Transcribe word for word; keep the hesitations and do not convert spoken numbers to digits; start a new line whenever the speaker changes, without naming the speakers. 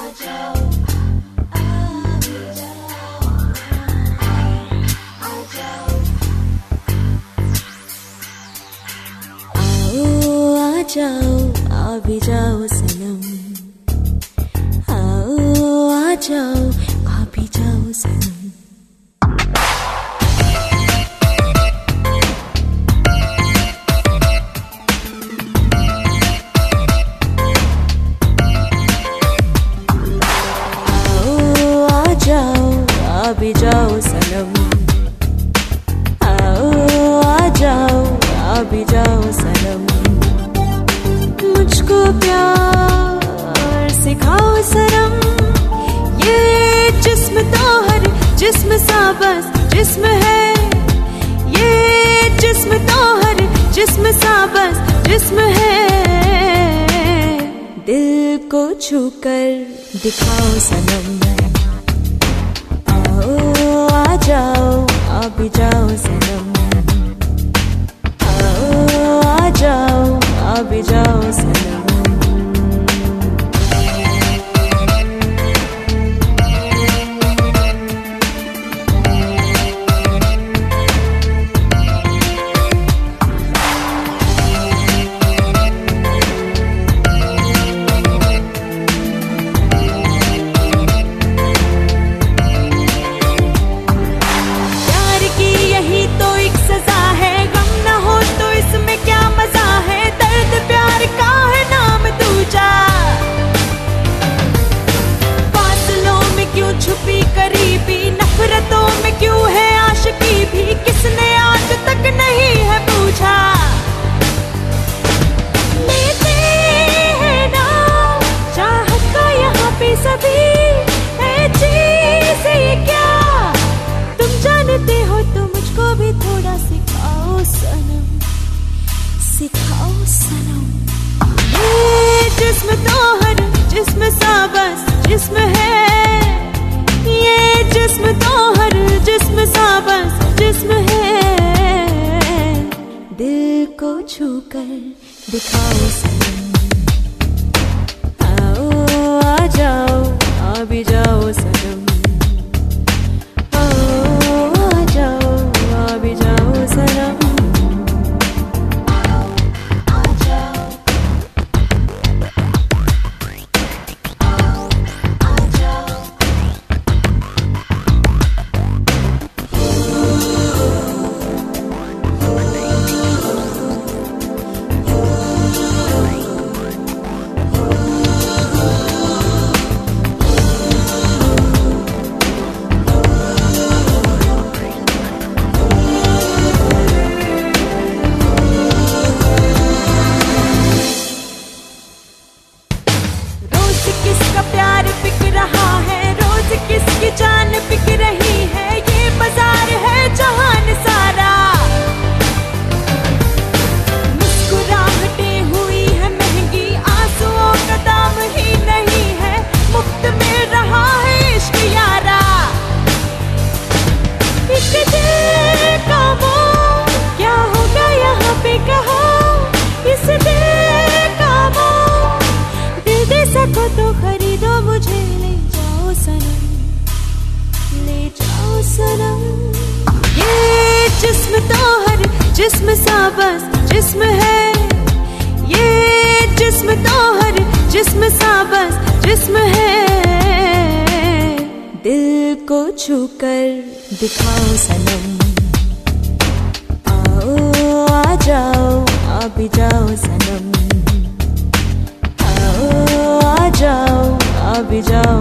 जाओ आ भी जाओ सनम, आओ आ जाओ आ भी जाओ सनम। आओ आ जाओ आ भी जाओ सनम, आओ आ जाओ आ भी जाओ सनम। मुझको प्यार सिखाओ सनम, ये जिस्म तो हर जिस्म सा बस जिस्म है, ये जिस्म तो हर जिस्म सा बस जिस्म है। दिल को छूकर दिखाओ सनम, आओ आ जाओ आ भी जाओ सनम, आओ आ जाओ आ भी जाओ सनम। प्यार की यही तो एक सजा है, गम न हो तो इसमें क्या मजा है। दर्द प्यार का है नाम दूजा, फासलों में क्यों छुपी करीबी, नफरतों में क्यों है आशिकी भी, किसने आज तक नहीं है पूछा। लेते हैं नाम चाहत का यहाँ पे सभी, है चीज़ ये क्या तुम जानते हो तो मुझको भी थोड़ा सिखाओ सनम, सिखाओ सनम। ये जिस्म तो हर जिस्म सा बस जिस्म है, ये जिस्म तो हर जिस्म सा बस जिस्म है। दिल को छूकर दिखाओ सनम, आओ आ जाओ आ भी जाओ सनम, आओ आ जाओ आ भी जाओ सनम। किसका प्यार बिक रहा है, रोज किसकी जान बिक रही है, ये बाजार है जहान सारा। मुस्कुराहटें हुई है महंगी, आंसुओं का दाम ही नहीं है, मुफ्त मिल रहा है इश्क यारा। इस दिल का मोह क्या होगा यहाँ पे कहो, इस दिल का मोह दिल दे सको तो खरीदो मुझे, ले जाओ सनम, ले जाओ सनम। ये जिस्म तो हर जिस्म सा बस जिस्म है, ये जिस्म तो हर जिस्म सा बस जिस्म है। दिल को छूकर दिखाओ सनम, आओ आ जाओ आ भी जाओ सनम, आओ आ जाओ आ भी जाओ